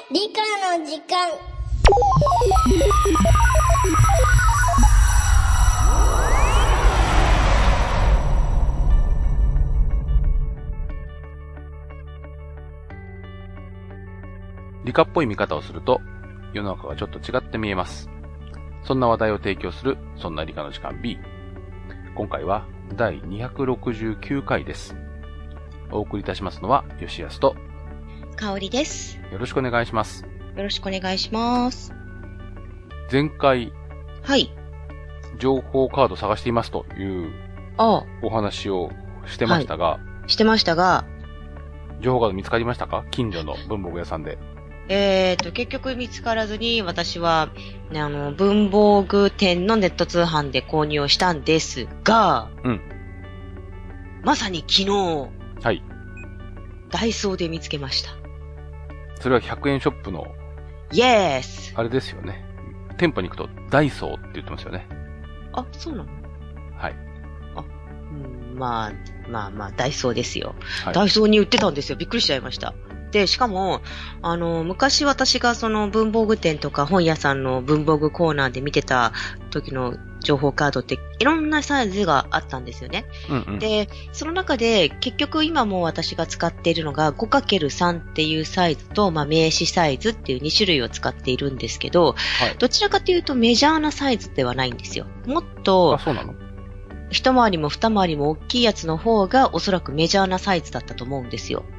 理科の時間。 理科っぽい見方をすると世の中がちょっと違って見えます。そんな話題を提供するそんな理科の時間 B。今回は第269回です。お送りいたしますのは吉安と香りです。 よろしくお願いします。 よろしくお願いします。 前回、 はい。 情報カード探していますというお話をしてましたが、 はい、してましたが、 情報カード見つかりましたか？近所の文房具屋さんで。 結局見つからずに、私は、文房具店のネット通販で購入をしたんですが、まさに昨日、 はい。 ダイソーで見つけました。 それは100円ショップの、 イエス！ あれですよね。店舗に行くとダイソーって言ってますよね。 あ、そうなの？ はい。 まあ、ダイソーですよ。 はい、 ダイソーに売ってたんですよ。びっくりしちゃいました。で、しかも、昔私がその文房具店とか本屋さんの文房具コーナーで見てた時の情報カードっていろんなサイズがあったんですよね。で、その中で結局今も私が使っているのが 5×3 っていうサイズと、名刺サイズっていう2種類を使っているんですけど、どちらかというとメジャーなサイズではないんですよ。もっと、 そうなの？ 一回りも二回りも大きいやつの方がおそらくメジャーなサイズだったと思うんですよ。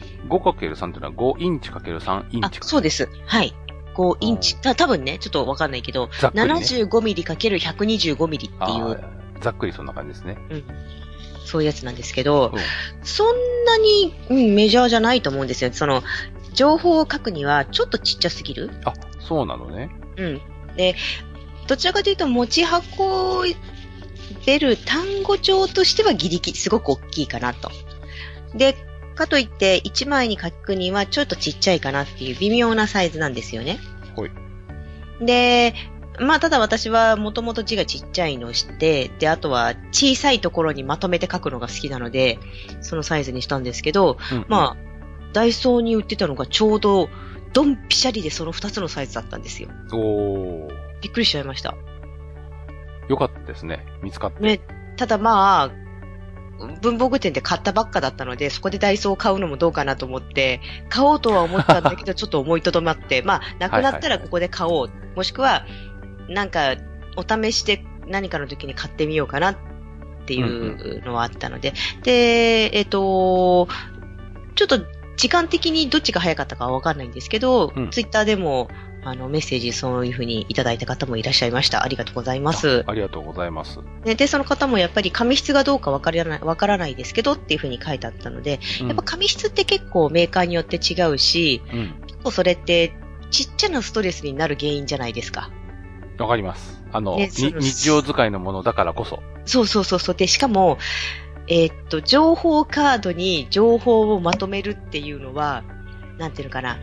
5×3 っていうのは5インチ ×3 インチか。 そうです。はい。5インチ。多分ね、ちょっとわかんないけど、ね、75ミリ ×125 ミリっていう。 ざっくりそんな感じですね。 そういうやつなんですけど、そんなに、メジャーじゃないと思うんですよ。その、情報を書くにはちょっとちっちゃすぎる。 あ、そうなのね。 で、どちらかというと持ち運べる単語帳としてはギリギリすごく大きいかなと。で、かといって1枚に書くにはちょっとちっちゃいかなっていう微妙なサイズなんですよね。 はい。 で、ただ私はもともと字がちっちゃいのを知って、で、あとは小さいところにまとめて書くのが好きなので、そのサイズにしたんですけど、ダイソーに売ってたのがちょうどドンピシャリでその2つのサイズだったんですよ。びっくりしちゃいました。 よかったですね。見つかって。 ね、ただ文房具店で買ったばっかだったので、そこでダイソーを買うのもどうかなと思って、買おうとは思ったんだけど、ちょっと思いとどまって、なくなったらここで買おう。もしくは、お試しで何かの時に買ってみようかなっていうのはあったので、で、ちょっと時間的にどっちが早かったかはわかんないんですけど、ツイッターでも、メッセージそういう風にいただいた方もいらっしゃいました。ありがとうございます。 ありがとうございます。 で、その方もやっぱり紙質がどうかわからないですけどっていう風に書いてあったので、やっぱ紙質って結構メーカーによって違うし、結構それってちっちゃなストレスになる原因じゃないですか。 わかります。日常使いのものだからこそ。 そう。で、しかも、情報カードに情報をまとめるっていうのは、なんていうのかな。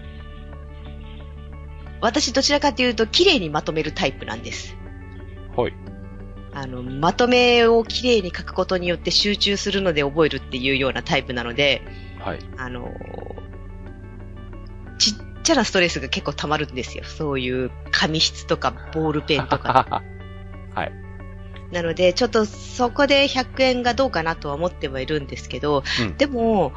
私どちらかというと綺麗にまとめるタイプなんです。 はい。 まとめを綺麗に書くことによって集中するので覚えるっていうようなタイプなので、 はい。 ちっちゃなストレスが結構溜まるんですよ。そういう紙質とかボールペンとか。 はい。 なので、ちょっとそこで100円がどうかなとは思ってはいるんですけど、でも、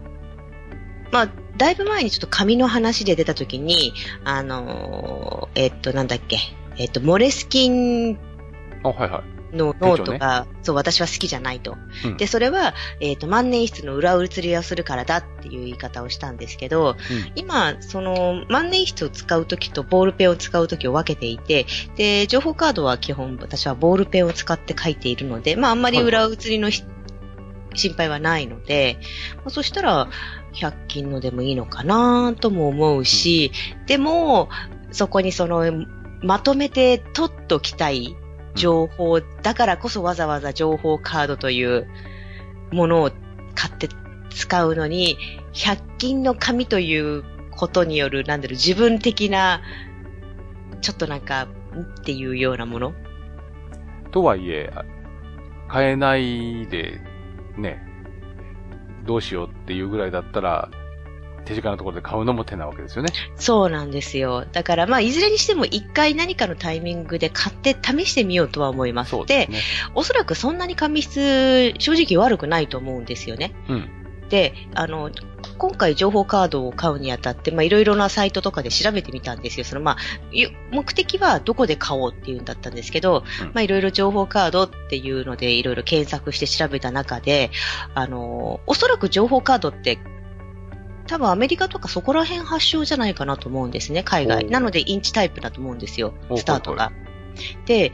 だいぶ前にちょっと紙の話で出たときに、なんだっけ、モレスキンのノートが、そう、私は好きじゃないと。で、それは、万年筆の裏写りをするからだっていう言い方をしたんですけど、今、その、万年筆を使うときとボールペンを使うときを分けていて、で、情報カードは基本私はボールペンを使って書いているので、あんまり裏写りの心配はないので、そしたら、100均のでもいいのかなとも思うし、でも、そこにその、まとめて取っときたい情報だからこそわざわざ情報カードというものを買って使うのに、100均の紙ということによる、自分的な、ちょっとっていうようなもの。 とはいえ、買えないで、ね、どうしようっていうぐらいだったら、 手近なところで買うのも手なわけですよね。 そうなんですよ。だからまあいずれにしても一回何かのタイミングで買って試してみようとは思います。 そうですね。 で、おそらくそんなに紙質正直悪くないと思うんですよね。 うん。 で、今回情報カードを買うにあたって、まあいろいろなサイトとかで調べてみたんですよ。まあ、目的はどこで買おうっていうんだったんですけど、まあいろいろ情報カードっていうのでいろいろ検索して調べた中で、おそらく情報カードって多分アメリカとかそこら辺発祥じゃないかなと思うんですね、海外。なのでインチタイプだと思うんですよ、スタートが。で、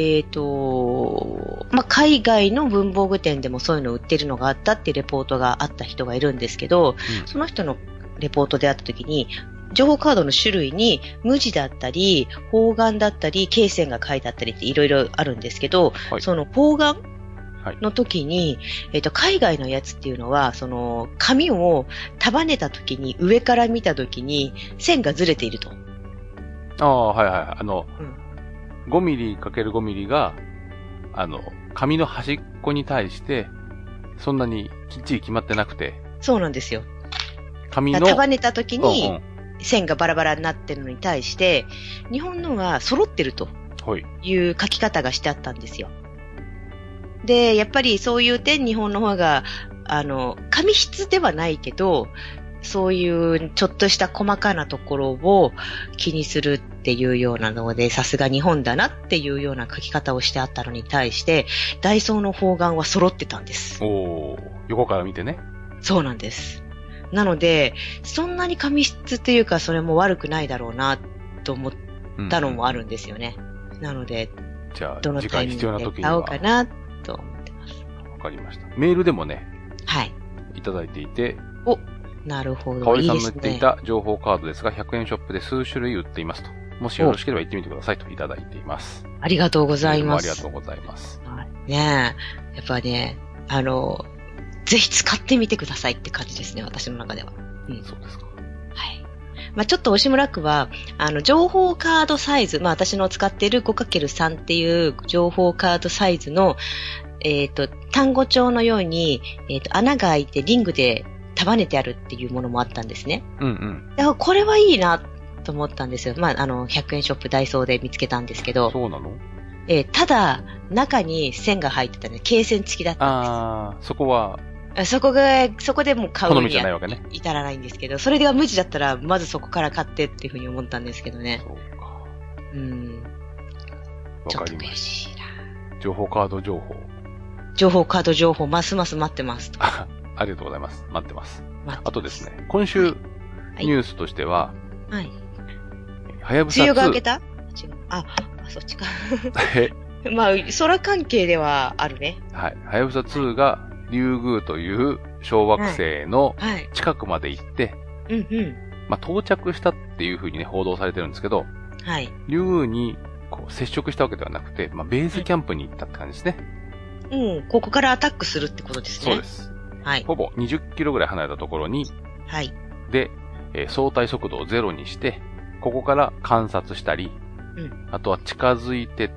まあ、海外の文房具店でもそういうの売ってるのがあったっていうレポートがあった人がいるんですけど、その人のレポートであった時に、情報カードの種類に無地だったり、方眼だったり、罫線が書いてあったりっていろいろあるんですけど、はい、その方眼の時に、海外のやつっていうのは、紙を束ねた時に、上から見た時に、線がずれていると。 ああ、はいはい。5ミリ ×5 ミリが、紙の端っこに対して、そんなにきっちり決まってなくて。 そうなんですよ。 紙の。 束ねた時に、線がバラバラになってるのに対して、日本のは揃ってるという書き方がしてあったんですよ。で、やっぱりそういう点、日本の方が、紙質ではないけど、そういうちょっとした細かなところを気にするっていうようなので、さすが日本だなっていうような書き方をしてあったのに対して、ダイソーの方眼は揃ってたんです。 おー、横から見てね。 そうなんです。なので、そんなに紙質というか、それも悪くないだろうなと思ったのもあるんですよね。なので、 じゃあ、 どのタイミングで買おうかなと思ってます。 わかりました。メールでもね、 はい。 いただいていて、 なるほど。 かおりさんの言っていた情報カードですが、100円ショップで数種類売っていますと。もしよろしければ行ってみてくださいといただいています。 ありがとうございます。 ありがとうございます。 ねえ。やっぱね、ぜひ使ってみてくださいって感じですね、私の中では。 うん。そうですか。 はい。まあちょっと押村区は、情報カードサイズ、まあ私の使っている 5×3 っていう情報カードサイズの、単語帳のように、穴が開いてリングで束ねてあるっていうものもあったんですね。 うんうん。 だからこれはいいなと思ったんですよ。まあ、100円ショップダイソーで見つけたんですけど。 そうなの？ ただ、中に線が入ってたね。罫線付きだったんです。 ああ、そこは。 そこでもう買うには至らないんですけど、それでは無地だったら、まずそこから買ってっていうふうに思ったんですけどね。 そうか。 わかりました。 情報カード情報。 情報カード情報、ますます待ってます。 ありがとうございます。待ってます。あとですね、今週、ニュースとしては、 はい。 はやぶさ2。 梅雨が明けた？違う。そっちか。まあ、空関係ではあるね。 はい。はやぶさ2が、リュウグウという小惑星の近くまで行って、まあ、到着したっていう風にね、報道されてるんですけど、 はい。 リュウグウにこう接触したわけではなくて、まあ、ベースキャンプに行ったって感じですね。 ここからアタックするってことですね。 そうです。はい。ほぼ20キロぐらい離れたところに、 はい。 で、相対速度をゼロにして、ここから観察したり、あとは近づいてって、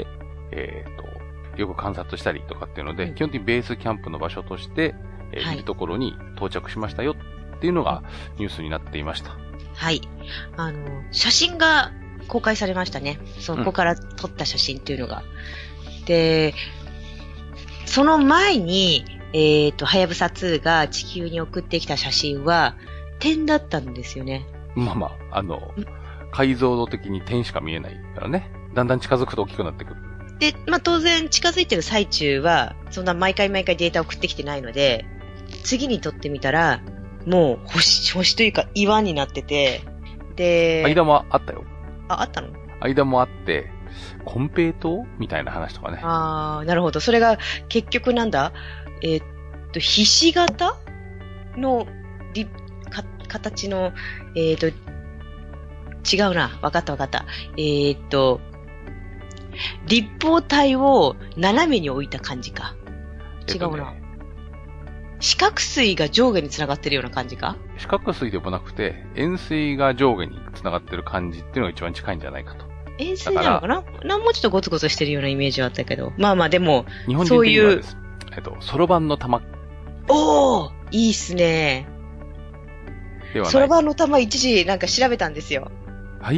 よく観察したりとかっていうので、基本的にベースキャンプの場所として、いるところに到着しましたよっていうのがニュースになっていました。 はい。写真が公開されましたね。そこから撮った写真っていうのが。で、その前に、はやぶさ2が地球に送ってきた写真は、点だったんですよね。 まあまあ、解像度的に点しか見えないからね。だんだん近づくと大きくなってくる。 で、まあ当然近づいてる最中は、そんな毎回データ送ってきてないので、次に撮ってみたら、もう星というか岩になってて、で、 間もあったよ。 あったの？ 間もあって、コンペイトみたいな話とかね。 なるほど。それが結局なんだ？ひし形の形の、違うな。わかった。立方体を斜めに置いた感じか。違うな。四角錐が上下に繋がってるような感じか？ 四角錐でもなくて、円錐が上下に繋がってる感じっていうのが一番近いんじゃないかと。 円錐なのかな？もうちょっとゴツゴツしてるようなイメージはあったけど。まあまあでも、 日本人的にはです。そろばんの玉。 おー！いいっすね。 ではない。 そろばんの玉一時なんか調べたんですよ。 はい？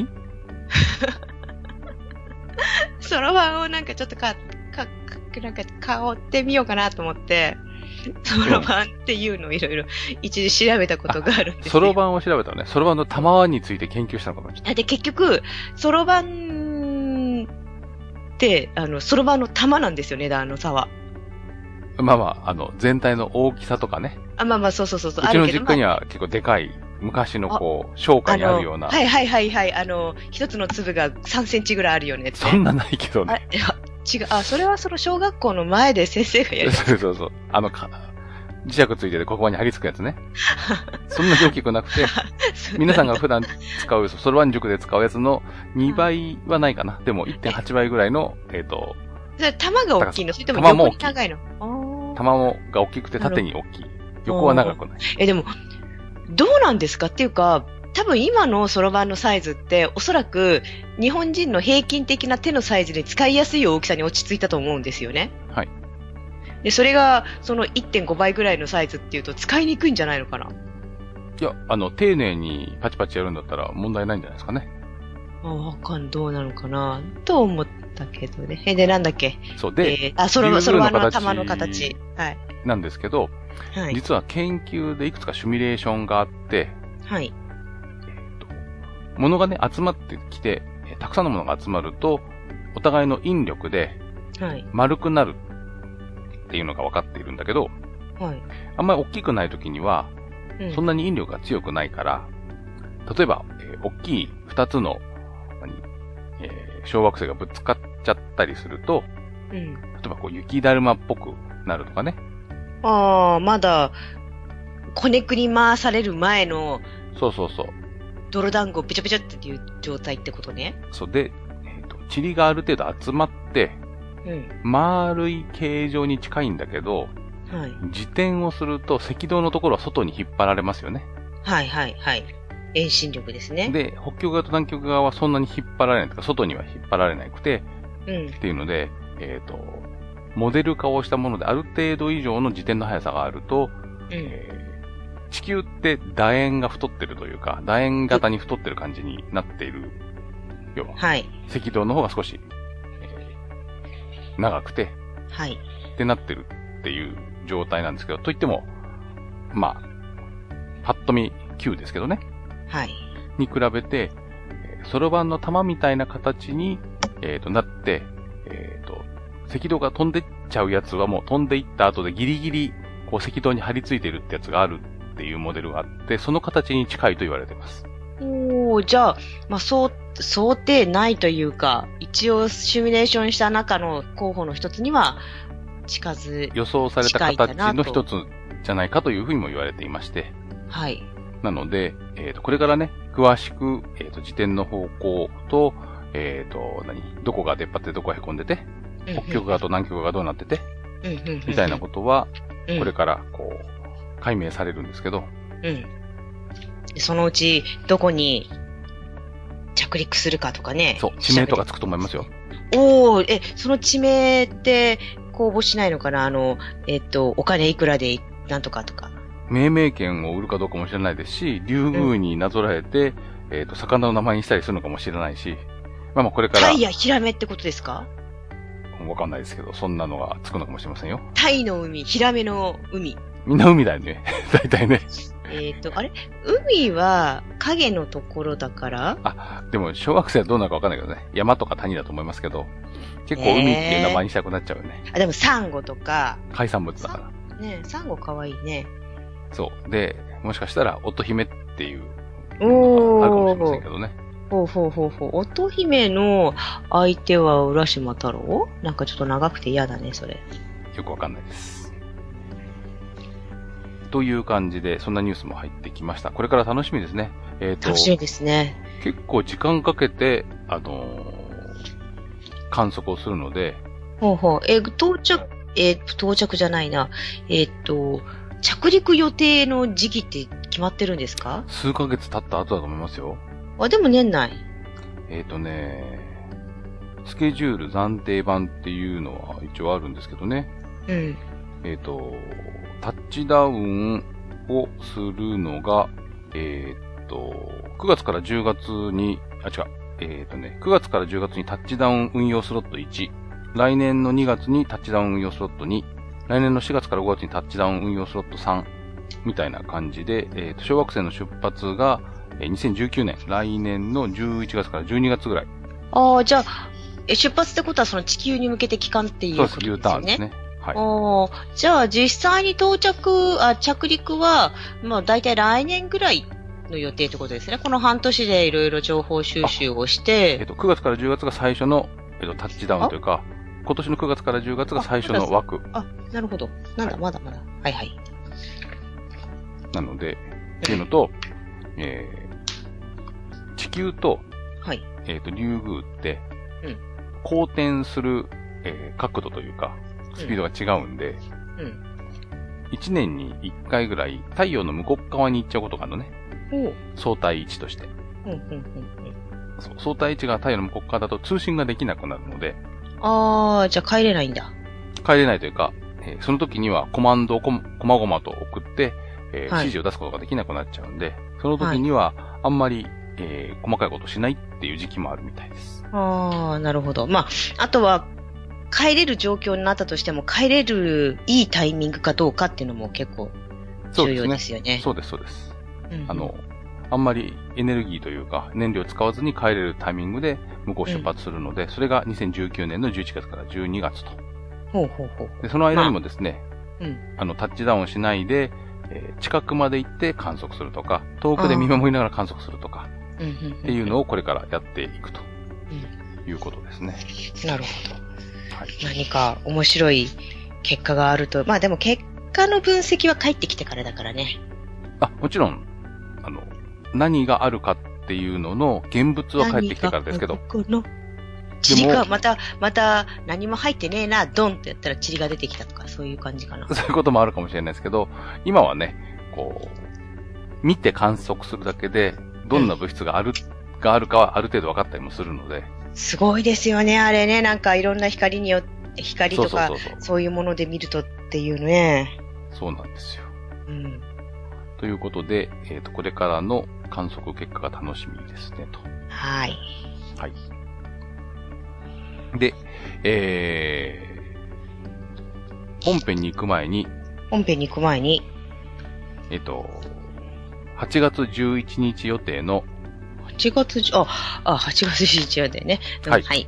そろばんをなんかちょっとなんか買ってみようかなと思って、そろばんっていうのをいろいろ一時調べたことがあるんですよ。 そろばんを調べたのね。そろばんの玉について研究したのかもしれない。 で、結局、そろばんって、そろばんの玉なんですよ、値段の差は。 まあまあ、全体の大きさとかね。 まあまあ、そう。うちの実家には結構でかい、昔のこう、商家にあるような。 はい。一つの粒が3センチぐらいあるよねって。 そんなないけどね。 違う。それはその小学校の前で先生がやる。 そう。磁石ついてて黒板に貼り付くやつね。そんなに大きくなくて、皆さんが普段使う、そろばん塾で使うやつの2倍はないかな。でも 1.8 倍ぐらいの、 玉が大きいの？それとも横に長いの？ 玉が大きくて縦に大きい。横は長くない。 でも、どうなんですかっていうか、多分今のそろばんのサイズっておそらく日本人の平均的な手のサイズで使いやすい大きさに落ち着いたと思うんですよね。 はい。 で、それがその 1.5 倍ぐらいのサイズっていうと使いにくいんじゃないのかな？ いや、丁寧にパチパチやるんだったら問題ないんじゃないですかね。 どうなのかなと思ったけどね。で、なんだっけ？ そうで、 そろばんの玉の形。はい。 なんですけど、 はい、 実は研究でいくつかシミュレーションがあって、 はい。 物がね、集まってきて、たくさんのものが集まると、お互いの引力で、丸くなるっていうのが分かっているんだけど、 はい。 あんまり大きくない時には、そんなに引力が強くないから、例えば、大きい二つの、小惑星がぶつかっちゃったりすると、例えばこう雪だるまっぽくなるとかね。 まだ、こねくり回される前の、 そう。 泥団子をぺちゃぺちゃっていう状態ってことね。 そうで、塵がある程度集まって、丸い形状に近いんだけど、自転をすると赤道のところは外に引っ張られますよね。 はい。遠心力ですね。 で、北極側と南極側はそんなに引っ張られないとか、外には引っ張られなくて、っていうので、モデル化をしたものである程度以上の自転の速さがあると、地球って楕円が太ってるというか、楕円型に太ってる感じになっている。要は、赤道の方が少し、長くて、ってなってるっていう状態なんですけど、といっても、まあ、パッと見9ですけどね。に比べて、そろばんの玉みたいな形に、なって、赤道が飛んでっちゃうやつはもう飛んでいった後でギリギリ、こう赤道に張り付いてるってやつがあるっていうモデルがあって、その形に近いと言われています。 じゃあ、想定ないというか、一応シミュレーションした中の候補の一つには、 予想された形の一つじゃないかというふうにも言われていまして。なので、これからね、詳しく、自転の方向と、どこが出っ張ってどこが凹んでて、北極側と南極側がどうなってて、みたいなことは、これから、こう、解明されるんですけど。 そのうち、どこに着陸するかとかね。 そう、地名とかつくと思いますよ。 その地名って公募しないのかな？お金いくらでなんとかとか。 命名権を売るかどうかもしれないですし、竜宮になぞらえて、魚の名前にしたりするのかもしれないし、まあこれから。 タイやヒラメってことですか？ わかんないですけど、そんなのがつくのかもしれませんよ。 タイの海、ヒラメの海。 みんな海だよね。大体ね。 あれ？海は影のところだからでも小学生はどうなるかわかんないけどね。山とか谷だと思いますけど、結構海っていう名前にしたくなっちゃうよね。 でもサンゴとか。 海産物だから。 ねサンゴかわいいね。 そう。で、もしかしたら、乙姫っていうのがあるかもしれませんけどね。 乙姫の相手は浦島太郎？なんかちょっと長くて嫌だね、それ。 よくわかんないです。という感じで、そんなニュースも入ってきました。これから楽しみですね。 楽しみですね。 結構時間かけて、観測をするので。 到着じゃないな。着陸予定の時期って決まってるんですか？ 数ヶ月経った後だと思いますよ。 でも年内。 スケジュール暫定版っていうのは一応あるんですけどね。タッチダウンをするのが、 9月から10月に、9月から10月にタッチダウン運用スロット1、来年の2月にタッチダウン運用スロット2、来年の4月から5月にタッチダウン運用スロット3、みたいな感じで、小惑星の出発が、2019年、来年の11月から12月ぐらい。 ああ、じゃあ、出発ってことはその地球に向けて帰還っていうことですね。 そうです、Uターンですね。はい。 じゃあ実際に着陸は、まあ大体来年ぐらいの予定ってことですね。この半年でいろいろ情報収集をして。 9月から10月が最初の、タッチダウンというか、今年の9月から10月が最初の枠。 なるほど。なんだ、はい、まだまだ。はいはい。 なので、っていうのと、地球と、 はい。 リュウグウって、公転する、角度というか、スピードが違うんで、1年に1回ぐらい太陽の向こう側に行っちゃうことがあるのね。相対位置として。相対位置が太陽の向こう側だと通信ができなくなるので。 ああ、じゃあ帰れないんだ。 帰れないというか、その時にはコマンドをこまごまと送って、指示を出すことができなくなっちゃうんで、その時にはあんまり、細かいことをしないっていう時期もあるみたいです。 ああ、なるほど。まあ、あとは、帰れる状況になったとしても、帰れるいいタイミングかどうかっていうのも結構重要ですよね。 そうです、そうです。あんまりエネルギーというか、燃料を使わずに帰れるタイミングで向こう出発するので、それが2019年の11月から12月と。で、その間にもですね、タッチダウンしないで、近くまで行って観測するとか、遠くで見守りながら観測するとか、っていうのをこれからやっていくということですね。 なるほど。はい、何か面白い結果があると、まあでも結果の分析は帰ってきてからだからね。 もちろん、何があるかっていうのの現物は帰ってきてからですけど。 塵がまた何も入ってねえな、ドンってやったら塵が出てきたとか、そういう感じかな。 そういうこともあるかもしれないですけど、今はね、こう、見て観測するだけで、どんな物質があるかはある程度分かったりもするので。 すごいですよね、あれね。なんかいろんな光とか、そういうもので見るとっていうね。 そうなんですよ。ということで、これからの観測結果が楽しみですね、と。 はい。 はい。で、本編に行く前に、 8 月11日予定の、 8月11日予定ね。はい。はい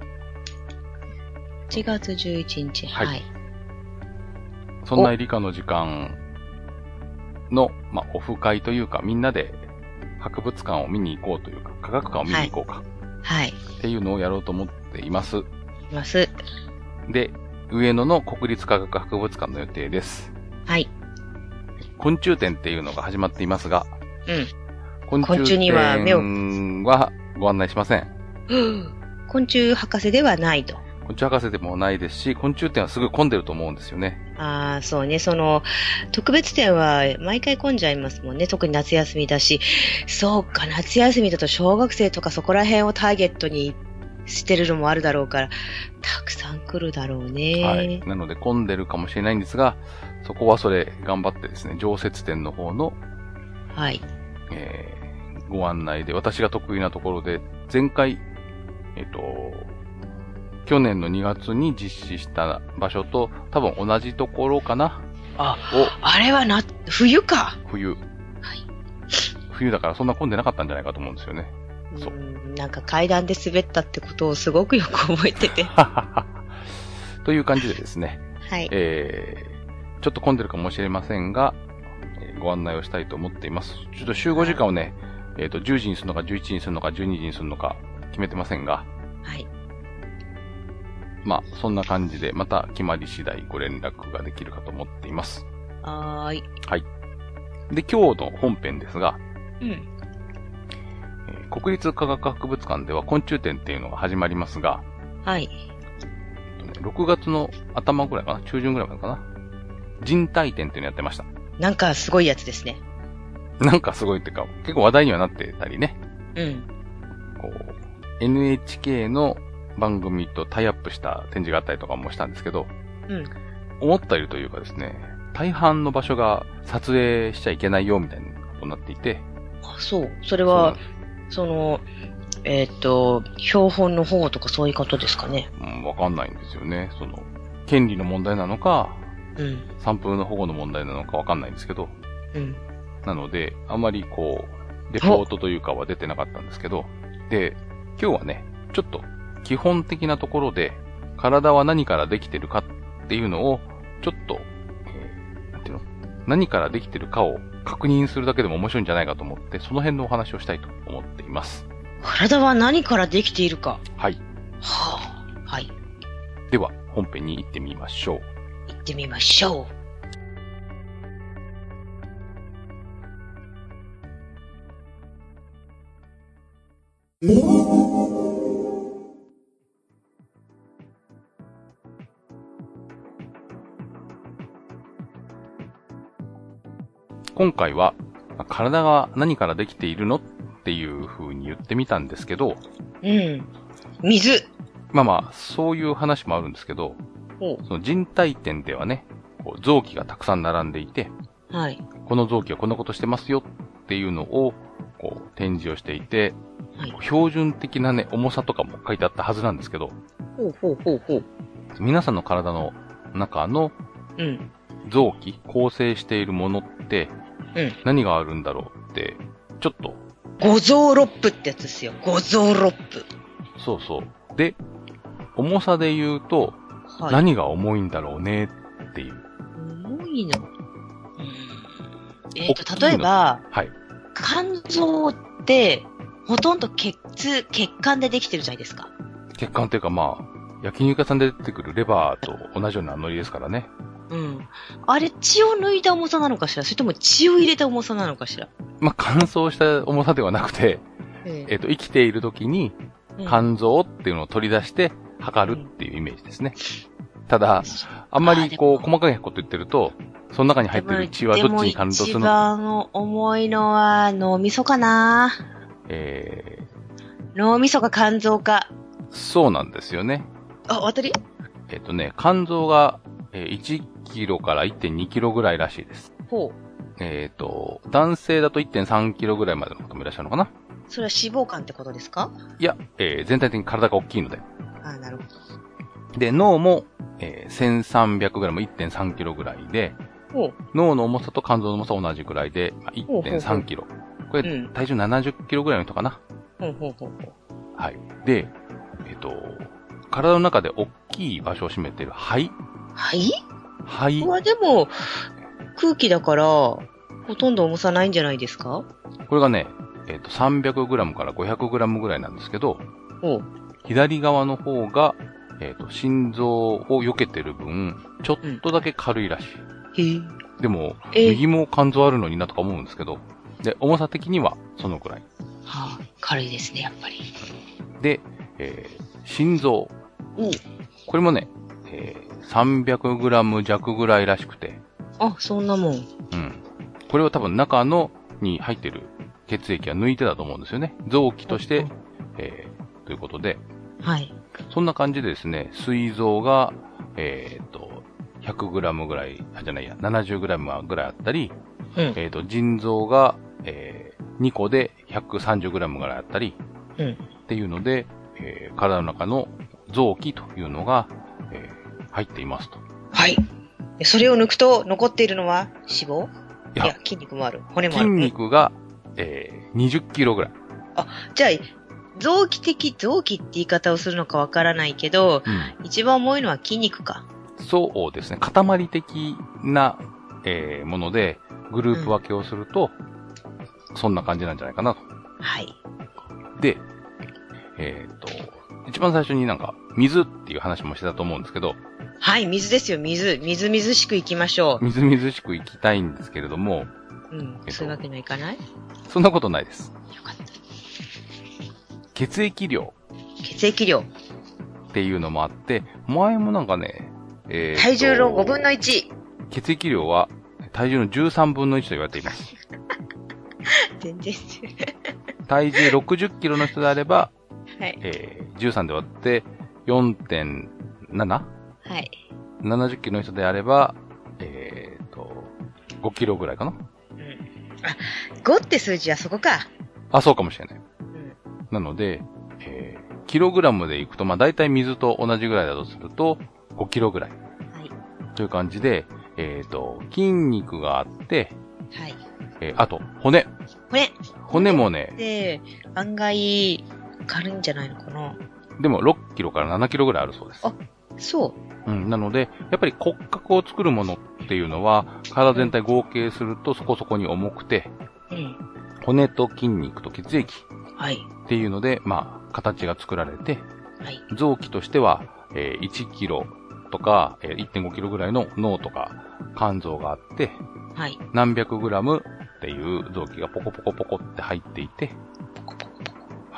。8月11日、はい。 そんな理科の時間の、まあ、オフ会というか、みんなで博物館を見に行こうというか、科学館を見に行こうか。 はい。 っていうのをやろうと思っています。で、上野の国立科学博物館の予定です。 はい。 昆虫展っていうのが始まっていますが、 昆虫には目をはご案内しません。 昆虫博士ではないと。 昆虫博士でもないですし、昆虫展はすぐ混んでると思うんですよね。 ああ、そうね。特別展は毎回混んじゃいますもんね。特に夏休みだし。そうか、夏休みだと小学生とかそこら辺をターゲットにしてるのもあるだろうから、たくさん来るだろうね。 はい。なので混んでるかもしれないんですが、そこはそれ頑張ってですね、常設展の方の、 はい。 ご案内で、私が得意なところで、前回、去年の2月に実施した場所と多分同じところかな。 あれは冬か。 冬。はい。冬だからそんな混んでなかったんじゃないかと思うんですよね。そう。 なんか階段で滑ったってことをすごくよく覚えてて。 という感じでですね。 はい。 ちょっと混んでるかもしれませんが、ご案内をしたいと思っています。ちょっと集合時間をね、10時にするのか11時にするのか12時にするのか決めてませんが。 はい。 まあ、そんな感じで、また決まり次第ご連絡ができるかと思っています。 はい。 で、今日の本編ですが、国立科学博物館では昆虫展っていうのが始まりますが、 はい。 6月の頭ぐらいかな、中旬ぐらいまでかな、人体展っていうのやってました。 なんかすごいやつですね。 なんかすごいっていうか、結構話題にはなってたりね。こう、NHK の番組とタイアップした展示があったりとかもしたんですけど、思ったよりというかですね、大半の場所が撮影しちゃいけないよみたいなことになっていて、 あ、そう。それは、標本の保護とかそういうことですかね。 わかんないんですよね。権利の問題なのか、サンプルの保護の問題なのかわかんないんですけど、なので、あまりレポートというかは出てなかったんですけど、で、今日はね、ちょっと基本的なところで、体は何からできてるかっていうのを、ちょっと、何からできてるかを確認するだけでも面白いんじゃないかと思って、その辺のお話をしたいと思っています。 体は何からできているか。 はい。 はあ、はい。 では、本編に行ってみましょう。 行ってみましょう。 今回は、体が何からできているのっていう風に言ってみたんですけど、 水。 まあ、そういう話もあるんですけど、その人体展ではね、臓器がたくさん並んでいて、 はい。 この臓器はこんなことしてますよっていうのを、展示をしていて、はい、標準的なね、重さとかも書いてあったはずなんですけど、皆さんの体の中の、臓器、構成しているものって、何があるんだろうって、ちょっと。 五臓六腑ってやつですよ。五臓六腑。 そうそう。で、重さで言うと、何が重いんだろうねっていう。 重いの？例えば、 はい。 肝臓って、ほとんど血管でできてるじゃないですか。 血管っていうかまあ、焼肉屋さんで出てくるレバーと同じようなノリですからね。 あれ、血を抜いた重さなのかしら？それとも血を入れた重さなのかしら？ まあ、乾燥した重さではなくて、生きている時に、肝臓っていうのを取り出して測るっていうイメージですね。ただ、あんまり細かいこと言ってると、その中に入ってる血はどっちに感動するのか。 一番重いのは脳みそかな？脳みそか肝臓か。 そうなんですよね。 あ、当たり？ 肝臓が1キロから 1.2 キロぐらいらしいです。 ほう。 男性だと 1.3 キロぐらいまでの方もいらっしゃるのかな？ それは脂肪肝ってことですか？ いや、全体的に体が大きいので。 あ、なるほど。で、脳も、1300グラム 1.3 キロぐらいで、脳の重さと肝臓の重さは同じぐらいで、1.3 キロ。これ、体重70キロぐらいの人かな？はい。で、体の中で大きい場所を占めている肺。肺はでも、空気だから、ほとんど重さないんじゃないですか？ これがね、300グラムから500グラムぐらいなんですけど、左側の方が、心臓を避けてる分、ちょっとだけ軽いらしい。でも、右も肝臓あるのになとか思うんですけど、で、重さ的にはそのくらい。 はあ、軽いですね、やっぱり。 で、心臓。これもね、300グラム弱ぐらいらしくて。 あ、そんなもん。 これは多分中に入ってる血液は抜いてたと思うんですよね。臓器として、ということで。 はい。 そんな感じでですね、膵臓が、100グラムぐらい、70グラムぐらいあったり、腎臓が、2個で130グラムぐらいあったり、っていうので、体の中の臓器というのが、入っていますと。 はい。それを抜くと残っているのは脂肪？いや、筋肉もある。骨もある。 筋肉が、20キロぐらい。 あ、じゃあ、臓器って言い方をするのかわからないけど、一番重いのは筋肉か。 そうですね。塊的な、もので、グループ分けをすると、そんな感じなんじゃないかなと。 はい。 で、一番最初に水っていう話もしてたと思うんですけど。 はい、水ですよ、水。みずみずしく行きましょう。 みずみずしく行きたいんですけれども。 そういうわけにはいかない？ そんなことないです。 よかった。 血液量。 血液量。 っていうのもあって、前も体重の5分の1。 血液量は体重の13分の1と言われています。 全然。 体重60キロの人であれば、 はい。 13で割って4.7？ はい。70キロの人であれば、5キロぐらいかな。 5って数字はそこか。 あ、そうかもしれない。なので、キログラムでいくと、まあ、大体水と同じぐらいだとすると、5キロぐらい。はい。という感じで、筋肉があって、はい。あと、骨もね。 で、案外、軽いんじゃないのかな。 でも、6キロから7キロぐらいあるそうです。 あ、そう。 なので、やっぱり骨格を作るものっていうのは、体全体合計するとそこそこに重くて、骨と筋肉と血液。はい。っていうので、まあ、形が作られて、はい。臓器としては、1キロとか、1.5 キロぐらいの脳とか肝臓があって、はい。何百グラムっていう臓器がポコポコポコって入っていて、はい。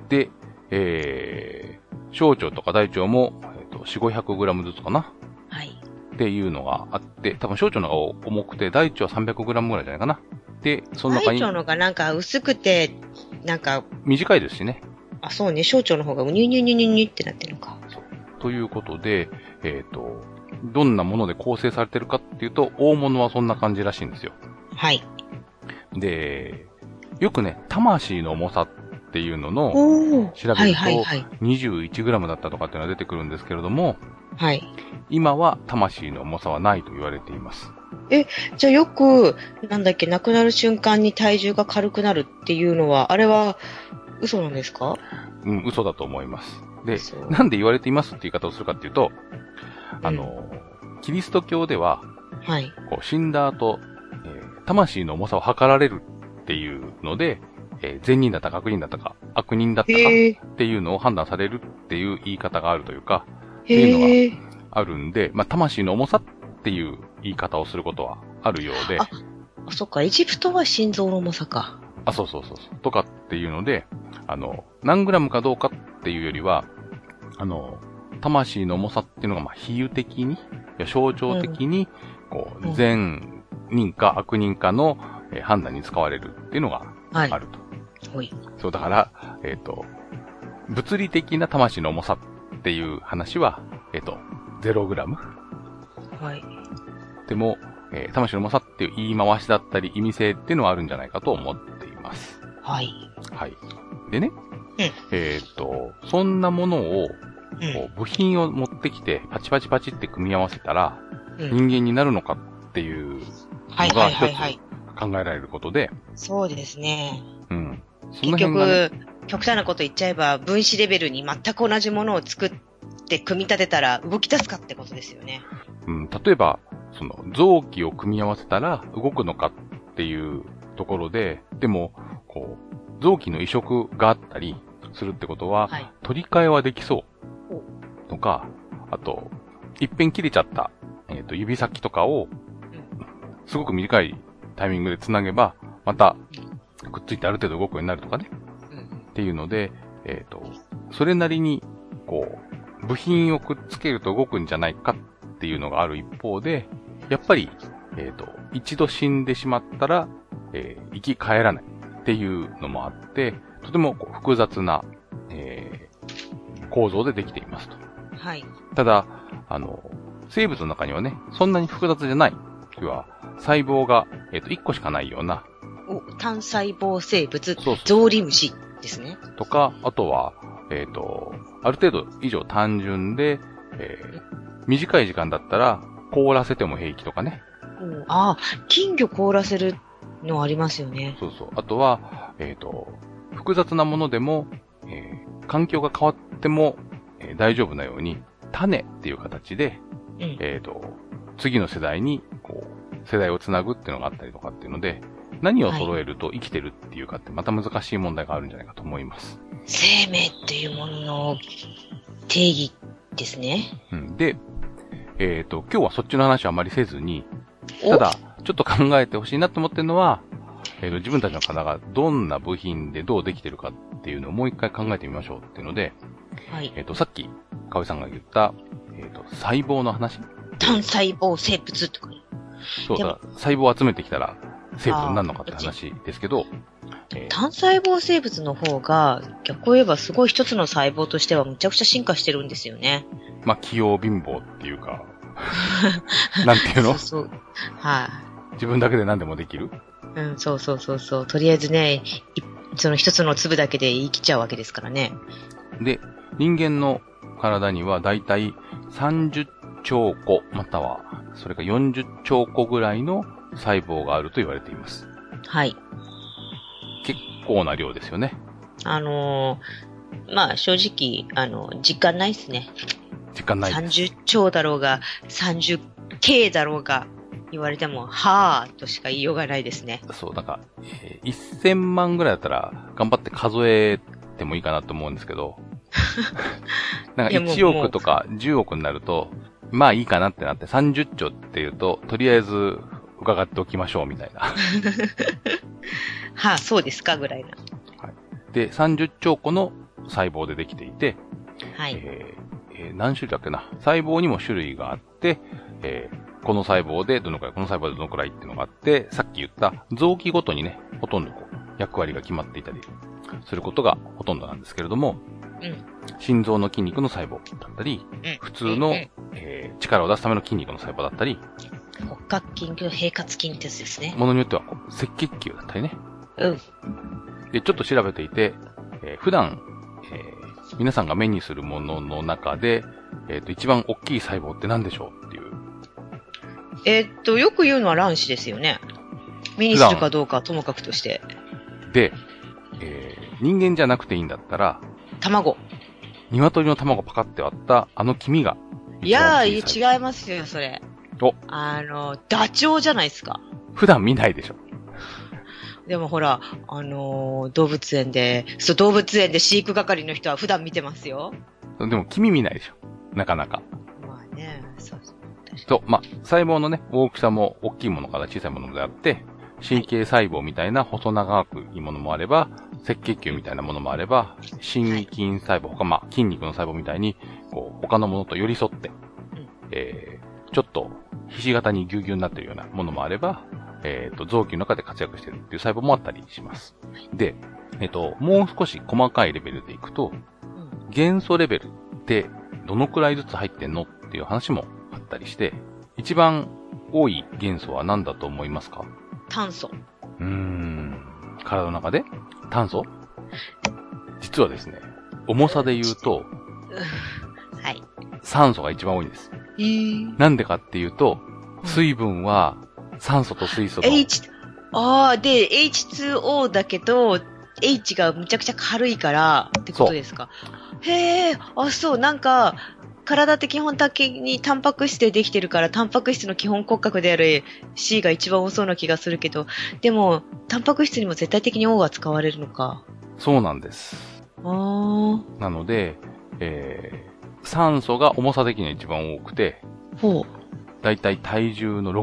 で、小腸とか大腸も、4、500グラムずつかな。はい。っていうのがあって、多分小腸の方が重くて、大腸は300グラムぐらいじゃないかな。で、その中に。 大腸のがなんか薄くて、なんか。 短いですしね。 あ、そうね。小腸の方がうにゅにゅにゅにゅにゅってなってるのか。そう。 ということで、どんなもので構成されてるかっていうと、大物はそんな感じらしいんですよ。はい。で、よくね、魂の重さっていうのの、調べると、21グラムだったとかっていうのが出てくるんですけれども、はい。今は魂の重さはないと言われています。 じゃあよく、なんだっけ、亡くなる瞬間に体重が軽くなるっていうのは、あれは嘘なんですか？ 嘘だと思います。で、なんで言われていますって言い方をするかっていうと、キリスト教では、はい。こう死んだ後、魂の重さを測られるっていうので、善人だったか悪人だったか、悪人だったかっていうのを判断されるっていう言い方があるというか、っていうのがあるんで、まあ、魂の重さっていう言い方をすることはあるようで。 あ、そっか、エジプトは心臓の重さか。 あ、そう。とかっていうので、何グラムかどうかっていうよりは、魂の重さっていうのが、まあ、比喩的に、象徴的に、こう、善人か悪人かの、判断に使われるっていうのがあると。はい。そう、だから、物理的な魂の重さっていう話は、0グラム。はい。でも、魂の重さっていう言い回しだったり意味性っていうのはあるんじゃないかと思っています。はい。はい。でね、そんなものを、こう部品を持ってきてパチパチパチって組み合わせたら、人間になるのかっていうのが一つ考えられることで。 そうですね。うん。結局、極端なこと言っちゃえば、分子レベルに全く同じものを作って組み立てたら動き出すかってことですよね。 うん。例えば、その臓器を組み合わせたら動くのかっていうところで、でも、こう、臓器の移植があったりするってことは、はい、取り替えはできそうとか、あと、一遍切れちゃった、指先とかを、すごく短いタイミングで繋げば、また、くっついてある程度動くようになるとかね。っていうので、それなりに、こう、部品をくっつけると動くんじゃないかっていうのがある一方で、やっぱり、一度死んでしまったら、生き返らないっていうのもあって、とてもこう複雑な、構造でできていますと。はい。ただ、生物の中にはね、そんなに複雑じゃない。要は、細胞が、1個しかないような。 単細胞生物、ゾウリムシですね。 とか、あとは、ある程度以上単純で、短い時間だったら、凍らせても平気とかね。 ああ、金魚凍らせるのありますよね。 そう。あとは、複雑なものでも、環境が変わっても、大丈夫なように、種っていう形で、次の世代に、こう、世代をつなぐっていうのがあったりとかっていうので、何を揃えると生きてるっていうかってまた難しい問題があるんじゃないかと思います。 生命っていうものの定義ですね。 うん。で、今日はそっちの話はあまりせずに、ただ、ちょっと考えてほしいなと思ってるのは、自分たちの体がどんな部品でどうできてるかっていうのをもう一回考えてみましょうっていうので、はい。さっき、かおりさんが言った、細胞の話。 単細胞生物とか。 そうだ、細胞を集めてきたら生物になるのかって話ですけど、 単細胞生物の方が、逆を言えばすごい一つの細胞としてはむちゃくちゃ進化してるんですよね。 まあ、器用貧乏っていうか、なんていうの？ そう。はい、 自分だけで何でもできる？ うん、そうそうそうそう。とりあえずね、その一つの粒だけで言い切っちゃうわけですからね。 で、人間の体にはだいたい30兆個、または、それか40兆個ぐらいの細胞があると言われています。 はい。 結構な量ですよね。 まあ正直、実感ないですね。 実感ないです。 30兆だろうが、30K だろうが、言われても、はぁとしか言いようがないですね。 そう、なんか、1000万ぐらいだったら、頑張って数えてもいいかなと思うんですけど、なんか1億とか10億になると、まあいいかなってなって30兆っていうと、とりあえず伺っておきましょうみたいな。 はあ、そうですかぐらいな。 はい。で、30兆個の細胞でできていて、 はい。 何種類だっけな。細胞にも種類があって、この細胞でどのくらい、この細胞でどのくらいっていうのがあって、さっき言った臓器ごとにね、ほとんどこう役割が決まっていたりすることがほとんどなんですけれども、 うん、 心臓の筋肉の細胞だったり、普通の、力を出すための筋肉の細胞だったり、 骨格筋、平滑筋ってやつですね。 ものによっては赤血球だったりね。 うん。 で、ちょっと調べていて、普段、皆さんが目にするものの中で、一番大きい細胞って何でしょうっていう。 よく言うのは卵子ですよね。目にするかどうかはともかくとして。 で、人間じゃなくていいんだったら、 卵。 鶏の卵パカって割ったあの黄身が。 いやー、違いますよ、それ。 お。 ダチョウじゃないですか。 普段見ないでしょ。 でもほら、動物園で飼育係の人は普段見てますよ。 でも黄身見ないでしょ。なかなか。 まあね、そうそう。 と、まあ、細胞のね、大きさも大きいものから小さいものであって、神経細胞みたいな細長くいいものもあれば、赤血球みたいなものもあれば、心筋細胞、まあ、筋肉の細胞みたいに、こう、他のものと寄り添って、ちょっと、ひし形にぎゅうぎゅうになっているようなものもあれば、臓器の中で活躍しているっていう細胞もあったりします。で、もう少し細かいレベルでいくと、元素レベルってどのくらいずつ入ってんのっていう話もあったりして、一番多い元素は何だと思いますか？ 炭素。 体の中で炭素？実はですね、重さで言うと、 はい。 酸素が一番多いんです。なんでかっていうと、水分は酸素と水素と。 で、H2O だけど、H がむちゃくちゃ軽いからってことですか？へえ、そう、なんか、体って基本的にタンパク質でできてるから、タンパク質の基本骨格である C が一番多そうな気がするけど、でも、タンパク質にも絶対的に O が使われるのか。 そうなんです。なので、酸素が重さ的には一番多くて、だいたい体重の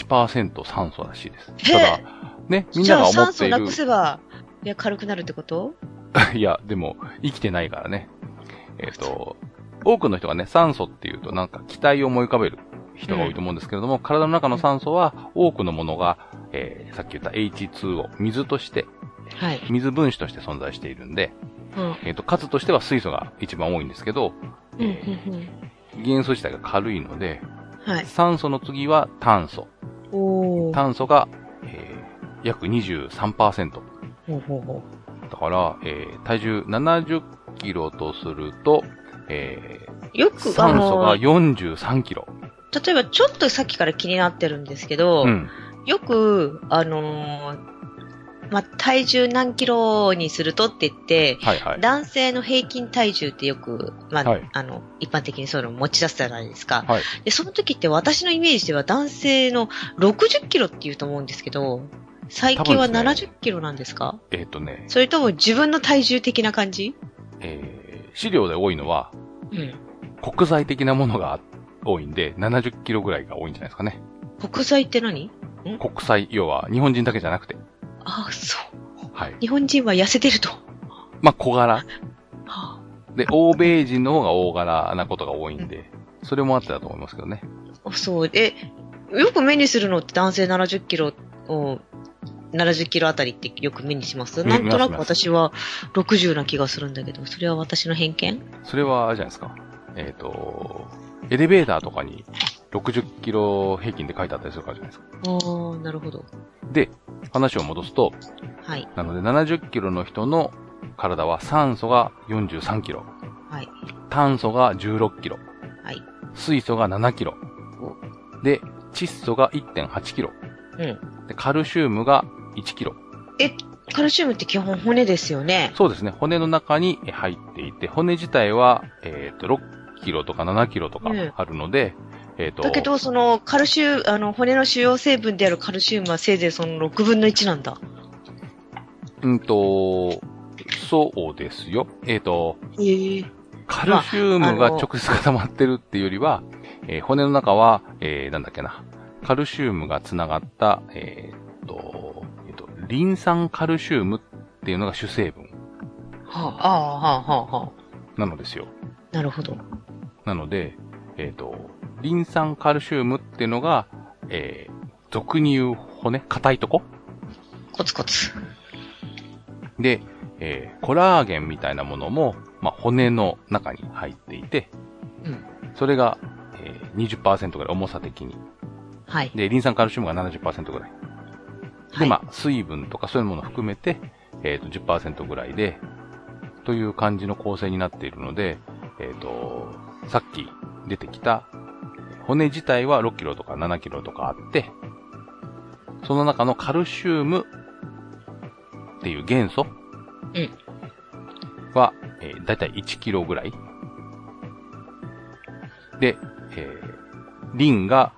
61% 酸素らしいです。ただ、ね、みんなが思っている。じゃあ酸素なくせば、 軽くなるってこと？ いや、でも、生きてないからね。多くの人がね、酸素っていうとなんか気体を思い浮かべる人が多いと思うんですけれども、体の中の酸素は多くのものが、さっき言った H2O、水として、水分子として存在しているんで、数としては水素が一番多いんですけど、元素自体が軽いので、酸素の次は炭素。炭素が、約 23%。だから、体重70キロとすると、 よく酸素が43キロ。 例えばちょっとさっきから気になってるんですけど、よく、体重何キロにするとって言って、男性の平均体重ってよく、一般的にそういうのを持ち出すじゃないですか。で、その時って私のイメージでは男性の60キロって言うと思うんですけど、最近は70キロなんですか？それとも自分の体重的な感じ？ 資料で多いのは、国際的なものが多いんで、70キロぐらいが多いんじゃないですかね。 国際って何？ 国際、要は日本人だけじゃなくて。 そう。 はい。 日本人は痩せてると。 まあ、小柄。で、欧米人の方が大柄なことが多いんで、それもあってだと思いますけどね。 そう。よく目にするのって男性70キロを、70キロあたりってよく目にします。なんとなく私は60な気がするんだけど、それは私の偏見？ それは、あれじゃないですか。エレベーターとかに60キロ平均で書いてあったりするからじゃないですか。 なるほど。 で、 話を戻すと、 はい。 なので70キロの人の体は酸素が43キロ。 はい。 炭素が16キロ。 はい。 水素が7キロ。で、窒素が 1.8 キロ。 うん。 で、カルシウムが1キロ。 カルシウムって基本骨ですよね。 そうですね。骨の中に入っていて、骨自体は、6キロとか7キロとかあるので、 だけど、その、骨の主要成分であるカルシウムはせいぜいその6分の1なんだ。 そうですよ。カルシウムが直接固まってるっていうよりは、骨の中は、なんだっけな。カルシウムがつながった、リン酸カルシウムっていうのが主成分。なのですよ。 なるほど。 なので、リン酸カルシウムっていうのが、俗に言う骨、硬いとこコツコツ。 で、コラーゲンみたいなものも、まあ、骨の中に入っていて、 うん。 それが、20% ぐらい、重さ的に。 はい。 で、リン酸カルシウムが 70% ぐらい。で、まあ、水分とかそういうものを含めて、10% ぐらいで、という感じの構成になっているので、さっき出てきた、骨自体は6キロとか7キロとかあって、その中のカルシウムっていう元素は、だいたい1キロぐらい。で、リンが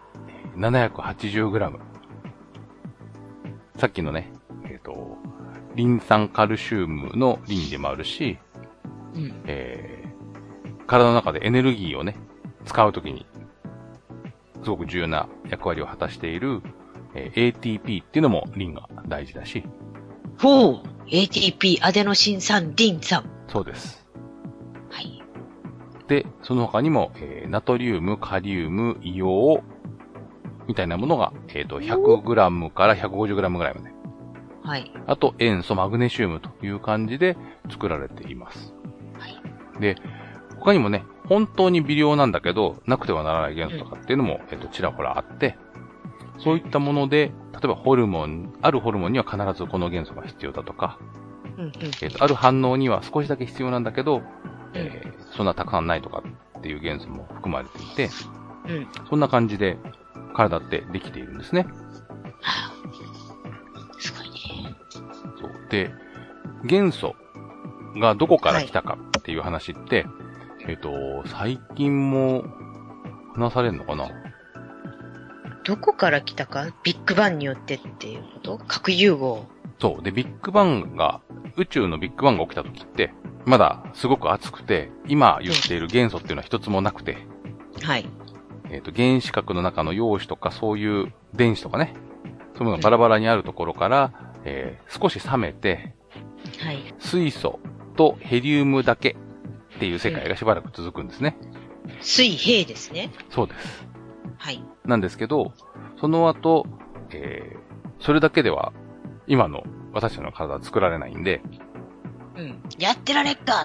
780グラム。さっきのね、リン酸カルシウムのリンでもあるし、 うん、 体の中でエネルギーをね、使うときに、すごく重要な役割を果たしている、ATP っていうのもリンが大事だし。 ほう !ATP、アデノシン酸、リン酸。 そうです。 はい。 で、その他にも、ナトリウム、カリウム、硫黄、みたいなものが、100g から 150g ぐらいまで。 はい。 あと、塩素、マグネシウムという感じで作られています。 はい。 で、他にもね、本当に微量なんだけど、なくてはならない元素とかっていうのも、ちらほらあって、そういったもので、例えばホルモン、あるホルモンには必ずこの元素が必要だとか、ある反応には少しだけ必要なんだけど、そんなたくさんないとかっていう元素も含まれていて、そんな感じで体ってできているんですね。 はあ、すごいね。 そう。で、元素がどこから来たかっていう話って、最近も話されるのかな？ どこから来たか？ビッグバンによってっていうこと？核融合。 そう。で、宇宙のビッグバンが起きた時って、まだすごく熱くて、今言っている元素っていうのは一つもなくて、 はい。 原子核の中の陽子とかそういう電子とかね、そういうものがバラバラにあるところから、少し冷めて、 はい。 水素とヘリウムだけっていう世界がしばらく続くんですね。 水平ですね。 そうです。 はい。 なんですけど、その後、それだけでは今の私たちの体は作られないんで、 やってられっかって。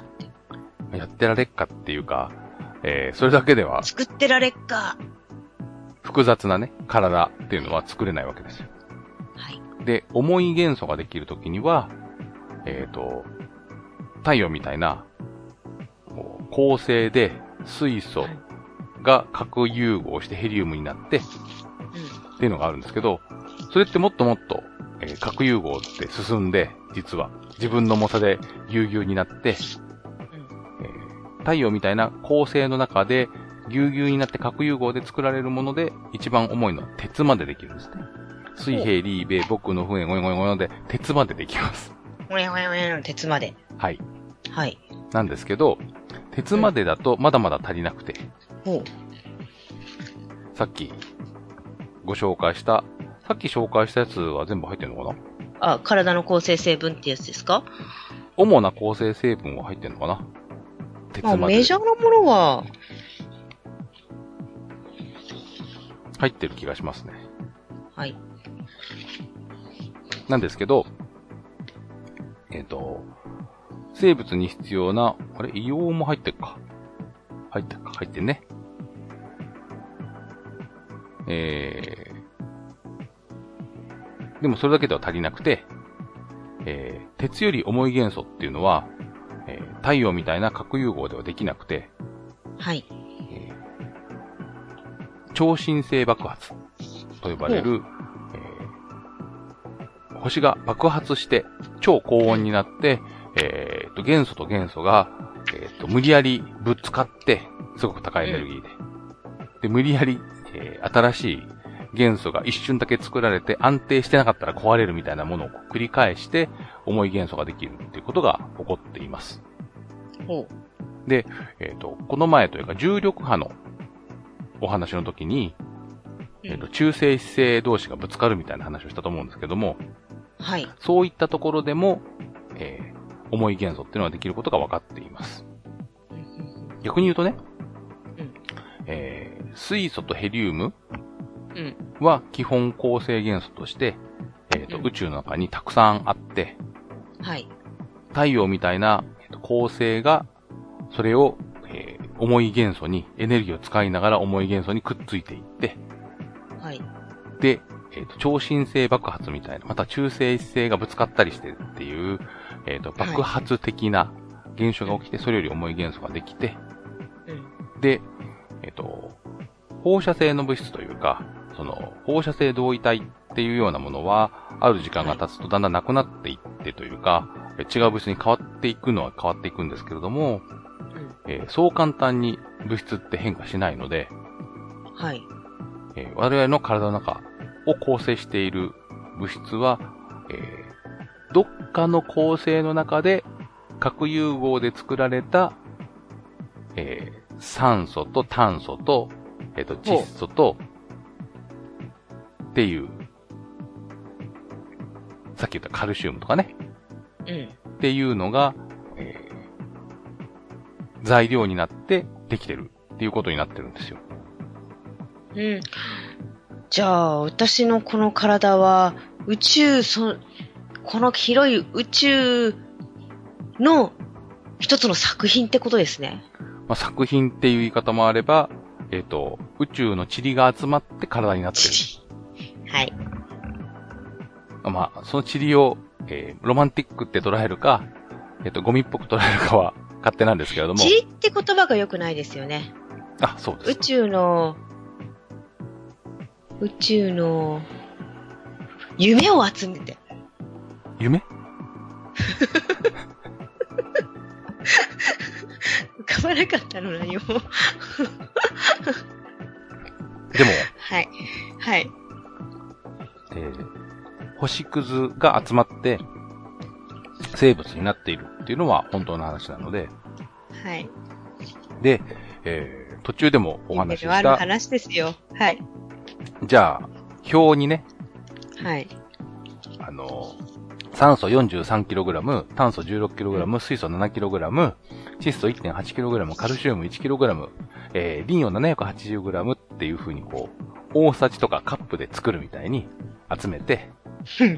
やってられっかっていうか、それだけでは作ってられっか。 複雑なね、体っていうのは作れないわけですよ。 はい。 で、重い元素ができるときには、太陽みたいな、恒星で水素が核融合してヘリウムになって、っていうのがあるんですけど、それってもっともっと、核融合って進んで、実は自分の重さでぎゅうぎゅうになって、太陽みたいな恒星の中でぎゅうぎゅうになって核融合で作られるもので一番重いのは鉄までできるんですね。水平、リーベ、僕の船、ゴイゴイゴイで鉄までできます。 ゴイゴイゴイの鉄まで。 はい。 はい。 なんですけど、鉄までだとまだまだ足りなくて。さっき紹介したやつは全部入ってるのかな？ あ、体の構成成分ってやつですか？ 主な構成成分は入ってるのかな？鉄まで。 メジャーなものは入ってる気がしますね。 はい。 なんですけど、生物に必要な、硫黄も入ってるか。入ってんね。 でもそれだけでは足りなくて、鉄より重い元素っていうのは、太陽みたいな核融合ではできなくて、 はい。 超新星爆発と呼ばれる、星が爆発して超高温になって、元素と元素が、無理やりぶつかって、すごく高いエネルギーで。で、無理やり、新しい元素が一瞬だけ作られて安定してなかったら壊れるみたいなものを繰り返して重い元素ができるっていうことが起こっています。で、この前というか重力波のお話の時に、中性子星同士がぶつかるみたいな話をしたと思うんですけども、 はい。 そういったところでも、重い元素っていうのができることが分かっています。逆に言うとね、水素とヘリウムは基本構成元素として、宇宙の中にたくさんあって、 はい。 太陽みたいな恒星がそれを、重い元素にエネルギーを使いながら重い元素にくっついていって、 はい。 で、超新星爆発みたいな、また中性子星がぶつかったりしてっていう、爆発的な現象が起きて、それより重い元素ができて、で、放射性の物質というか、その、放射性同位体っていうようなものは、ある時間が経つとだんだんなくなっていってというか、違う物質に変わっていくのは変わっていくんですけれども、そう簡単に物質って変化しないので、 はい。 我々の体の中を構成している物質は、どっかの構成の中で核融合で作られた、酸素と炭素と、窒素と、っていう、さっき言ったカルシウムとかね、っていうのが、材料になってできてるっていうことになってるんですよ。 じゃあ、私のこの体は、この広い宇宙の一つの作品ってことですね。 まあ、作品っていう言い方もあれば、宇宙の塵が集まって体になってる。 はい。 まあ、その塵を、ロマンティックって捉えるか、ゴミっぽく捉えるかは勝手なんですけれども。 塵って言葉が良くないですよね。 あ、そうです。 宇宙の、夢を集めて。 夢浮かばなかったの何も。でも。はい。はい。 星屑が集まって生物になっているっていうのは本当の話なので。 はい。 で、途中でもお話しした。 ある話ですよ。はい。 じゃあ、表にね。 はい。 酸素 43kg、炭素 16kg、水素 7kg、窒素 1.8kg、カルシウム 1kg、リンを 780g っていう風にこう、大さじとかカップで作るみたいに集めて、ね。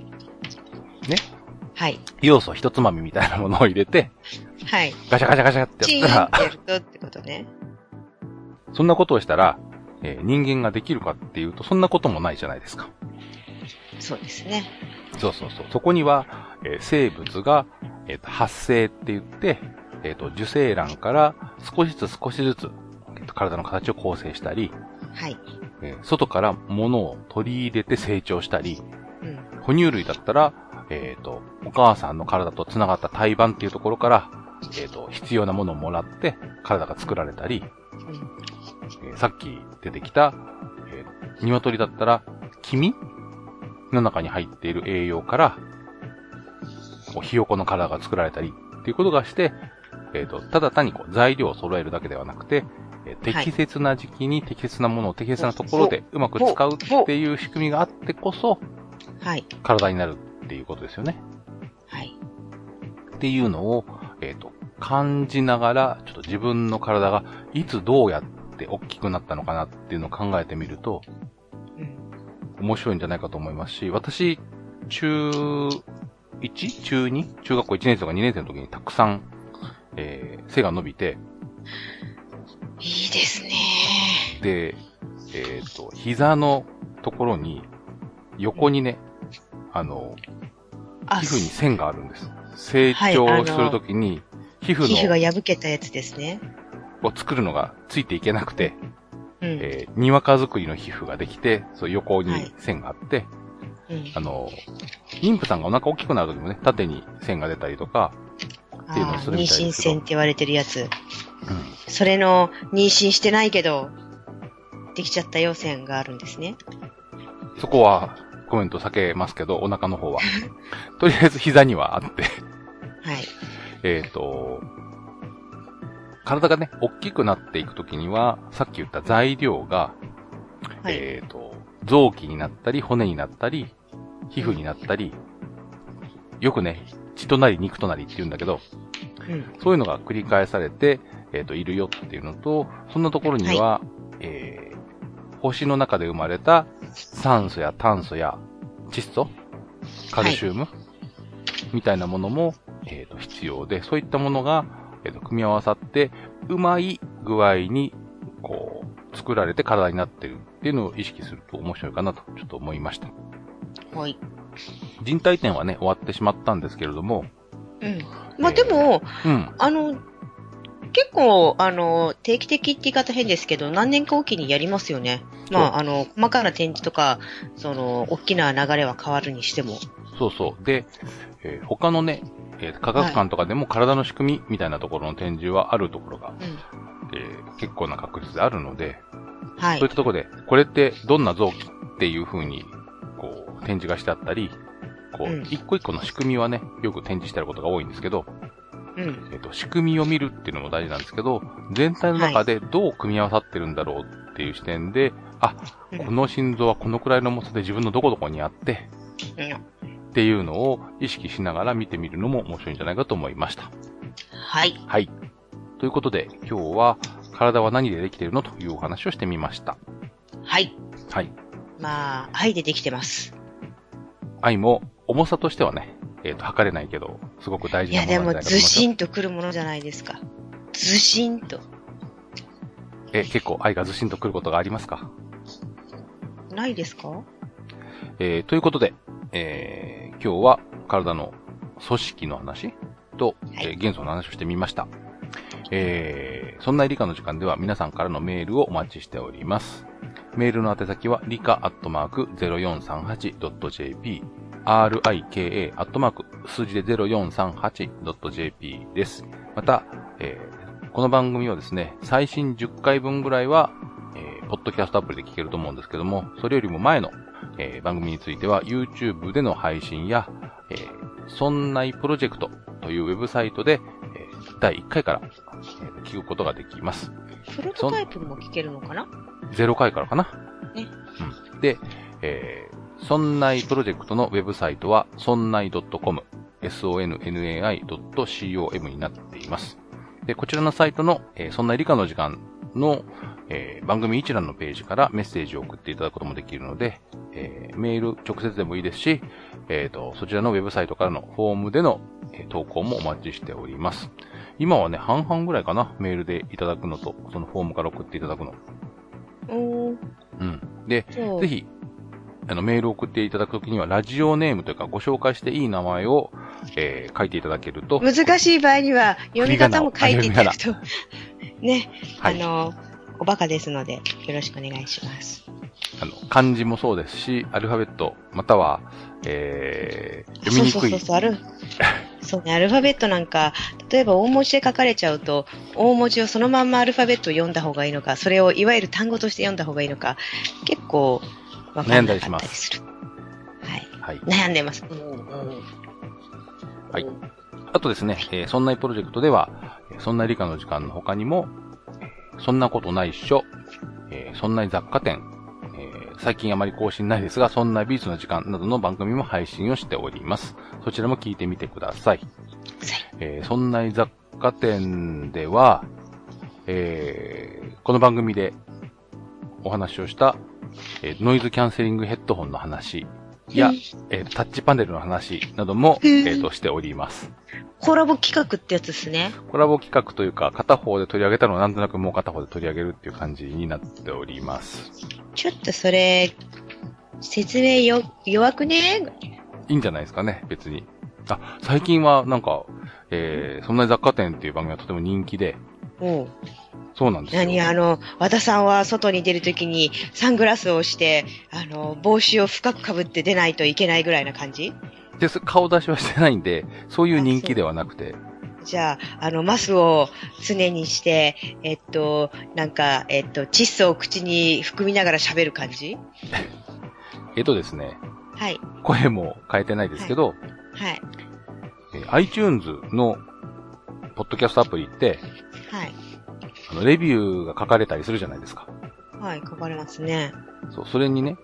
はい。 要素一つまみみたいなものを入れて、 はい。 ガシャガシャガシャってやったら、 チーンってやるとってことね。 そんなことをしたら、人間ができるかっていうと、そんなこともないじゃないですか。 そうですね。 そうそうそう。そこには、生物が、発生って言って、受精卵から少しずつ、体の形を構成したり、 はい。 外から物を取り入れて成長したり、哺乳類だったら、お母さんの体と繋がった胎盤っていうところから、必要なものをもらって体が作られたり、さっき出てきた、鶏だったら、黄身の中に入っている栄養から、ひよこの体が作られたりっていうことがして、ただ単に材料を揃えるだけではなくて、適切な時期に適切なものを適切なところでうまく使うっていう仕組みがあってこそ、 はい。 体になるっていうことですよね。 はい。 っていうのを、感じながら、ちょっと自分の体がいつどうやって大きくなったのかなっていうのを考えてみると、面白いんじゃないかと思いますし、私、中 1？ 中 2？ 中学校1年生とか2年生の時にたくさん、背が伸びて、 いいですね。 で、膝のところに、横にね、 皮膚に線があるんです。成長するときに、皮膚が破けたやつですね。 を作るのがついていけなくて、にわか作りの皮膚ができて、そう横に線があって、妊婦さんがお腹大きくなるときもね、縦に線が出たりとか、っていうのをするみたいですけど。 妊娠線って言われてるやつ。それの妊娠してないけど、できちゃったよ線があるんですね。 そこはコメント避けますけど、お腹の方は。とりあえず膝にはあって。 はい。 体がね、大きくなっていくときには、さっき言った材料が、はい、臓器になったり、骨になったり、皮膚になったり、よくね、血となり肉となりって言うんだけど、そういうのが繰り返されて、いるよっていうのと、そんなところには、星の中で生まれた酸素や炭素や窒素、カルシウム、みたいなものも、必要で、そういったものが、組み合わさって、うまい具合に、こう、作られて体になってるっていうのを意識すると面白いかなと、ちょっと思いました。 はい。 人体展はね、終わってしまったんですけれども。 まあ、でも、結構、定期的って言い方変ですけど、何年かおきにやりますよね。まあ、細かな展示とか、大きな流れは変わるにしても。 そうそう。で、他のね、科学館とかでも体の仕組みみたいなところの展示はあるところが、結構な確率であるので、そういったところで、これってどんな臓器っていう風に、こう、展示がしてあったり、こう、一個一個の仕組みはね、よく展示してあることが多いんですけど、仕組みを見るっていうのも大事なんですけど、全体の中でどう組み合わさってるんだろうっていう視点で、この心臓はこのくらいの重さで自分のどこどこにあって、っていうのを意識しながら見てみるのも面白いんじゃないかと思いました。 はい。 はい。ということで、今日は体は何でできているのというお話をしてみました。 はい。 はい。 まあ、愛でできてます。 愛も重さとしてはね、測れないけど、すごく大事なものなんじゃないかと思います。いや、でもずしんとくるものじゃないですか。ずしんと。 結構愛がずしんとくることがありますか？ ないですか？ ということで、今日は体の組織の話と、元素の話をしてみました。そんな理科の時間では皆さんからのメールをお待ちしております。メールの宛先は理科@0438.jp rika@ 数字で 0438.jp です。また、この番組はですね、最新10回分ぐらいは、ポッドキャストアプリで聞けると思うんですけども、それよりも前の、番組については YouTube での配信や、そんないプロジェクトというウェブサイトで、第1回から、聞くことができます。 プロトタイプも聞けるのかな ？0回からかな。 ね。 で、そんないプロジェクトのウェブサイトは、そんない .com、sonnai.com になっています。で、こちらのサイトの、そんな理科の時間の、番組一覧のページからメッセージを送っていただくこともできるので、メール直接でもいいですし、そちらのウェブサイトからのフォームでの、投稿もお待ちしております。今はね、半々ぐらいかな、メールでいただくのと、そのフォームから送っていただくの。で、ぜひ、メールを送っていただくときには、ラジオネームというか、ご紹介していい名前を、書いていただけると。 難しい場合には、読み方も書いていただくと、ね、はい、おバカですので、よろしくお願いします。 漢字もそうですし、アルファベット、または、読みにくい。 そうね、アルファベットなんか、例えば大文字で書かれちゃうと、大文字をそのまんまアルファベットを読んだ方がいいのか、それをいわゆる単語として読んだ方がいいのか、結構、 悩んだりします。 はい。悩んでます。 はい。あとですね、そんないプロジェクトでは、そんな理科の時間の他にも、そんなことないっしょ、そんな雑貨店、最近あまり更新ないですが、そんな美術の時間などの番組も配信をしております。そちらも聞いてみてください。そんな雑貨店では、この番組でお話をした、ノイズキャンセリングヘッドホンの話や、タッチパネルの話なども、しております。 コラボ企画ってやつですね。 コラボ企画というか、片方で取り上げたのをなんとなくもう片方で取り上げるっていう感じになっております。 ちょっとそれ、説明弱くね？ いいんじゃないですかね、別に。あ、最近はなんか、そんな雑貨店っていう番組がとても人気で。そうなんですよ。 和田さんは外に出るときにサングラスをして、帽子を深く被って出ないといけないぐらいな感じ？ 顔出しはしてないんで、そういう人気ではなくて。 じゃあ、マスを常にして、窒素を口に含みながら喋る感じ？ ですね。 はい。 声も変えてないですけど、 はい。 iTunes のポッドキャストアプリって、 はい。 レビューが書かれたりするじゃないですか。 はい、書かれますね。 そう、それにね、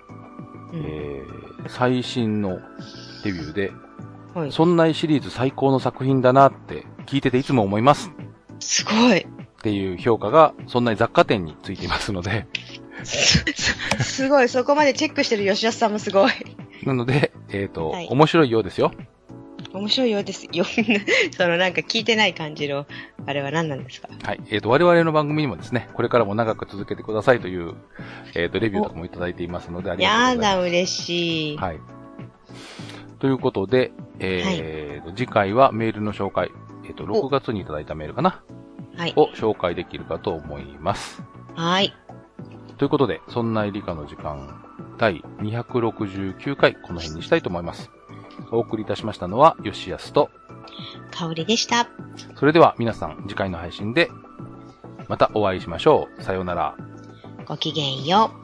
最新のレビューで、はい、そんなシリーズ最高の作品だなって聞いてていつも思います。 すごい。 っていう評価が、そんな雑貨店についていますので。 すごい、そこまでチェックしてる吉安さんもすごい。 なので、はい、面白いようですよ。 面白いようですよ。なんか聞いてない感じの、あれは何なんですか？ はい。我々の番組にもですね、これからも長く続けてくださいという、レビューとかもいただいていますので、ありがとうございます。 やだ、嬉しい。 はい。ということで、次回はメールの紹介、6月にいただいたメールかな、はい、を紹介できるかと思います。 はい。 ということで、そんな理科の時間、第269回、この辺にしたいと思います。お送りいたしましたのは、吉安と、 香りでした。 それでは皆さん、次回の配信で、またお会いしましょう。さようなら。 ごきげんよう。